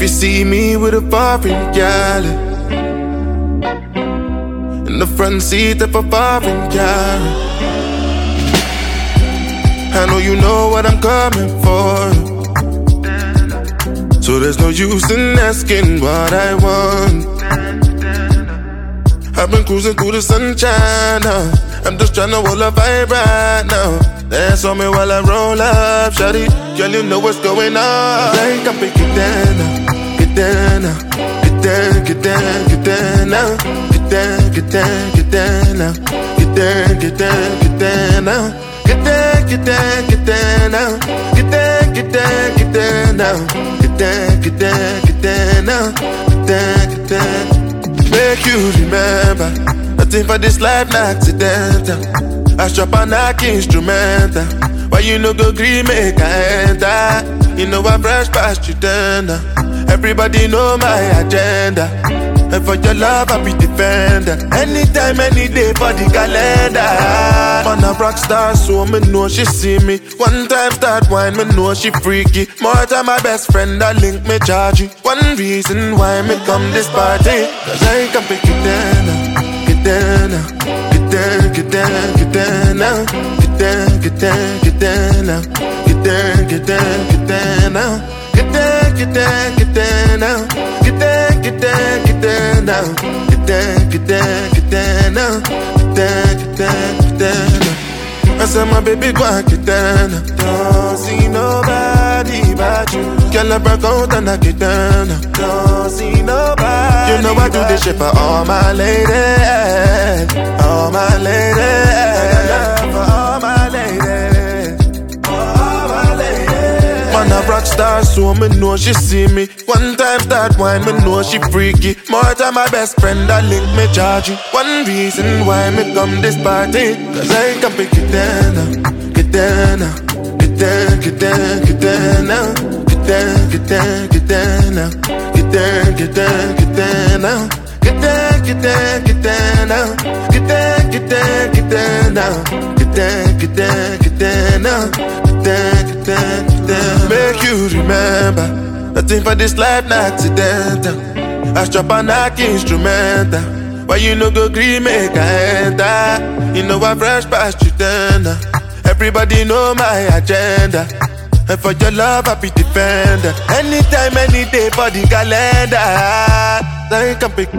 you see me with a foreign gal in the front seat of a foreign car, I know you know what I'm coming for, so there's no use in asking what I want. I've been cruising through the sunshine now. I'm just tryna hold a vibe right now. Dance on me while I roll up, shawty. Girl, you know what's going on. Like I'm get down now, get down now, get down, get down, get down now, get down, get down, get down now, get down, get down, get down now, get down, get down, get down now, get down, get down, get down now, get down, get down, get down now, get down, get down. Make you remember, nothing for this life not accidental. I strap a knock instrumental. Why you no go green make I enter? You know I brush past you then. Everybody know my agenda, and for your love I be defender. Anytime, any day for the calendar. Man a rock star, so me know she see me. One time start wine, me know she freaky. More time my best friend, I link me charge you. One reason why me come this party, cause I can pick it down, get down, get down, get down, get down now, get down, get down, get down now, get down, get down, get down now, get down, get down, get down now, get down, get down, get down now, get down, get down, get down now, get down, get down, get down now. I said my baby go and get down. Don't see nobody but you. Girl I broke out and I get down. Don't see nobody. You know I do this shit for all my ladies, all my ladies. I got love for all my ladies, all my ladies. Man a rock star, so me know she see me. One time start wine, me know she freaky. More time my best friend, I link me charge you. One reason why me come this party, cause I can pick it down, get down, get down, get down, get down now, get down, get down, get down now, get down, get down, get down now, get down, get down, get down now, get down, get down, get down now, get down, get down, get down now, get down, get down, get down. Make you remember, nothing for this life not accidental. I strap a knock instrumental. Why you no go green make I enter? You know I fresh past you then. Everybody know my agenda, and for your love I be defender. Anytime, any day for the calendar. I can pick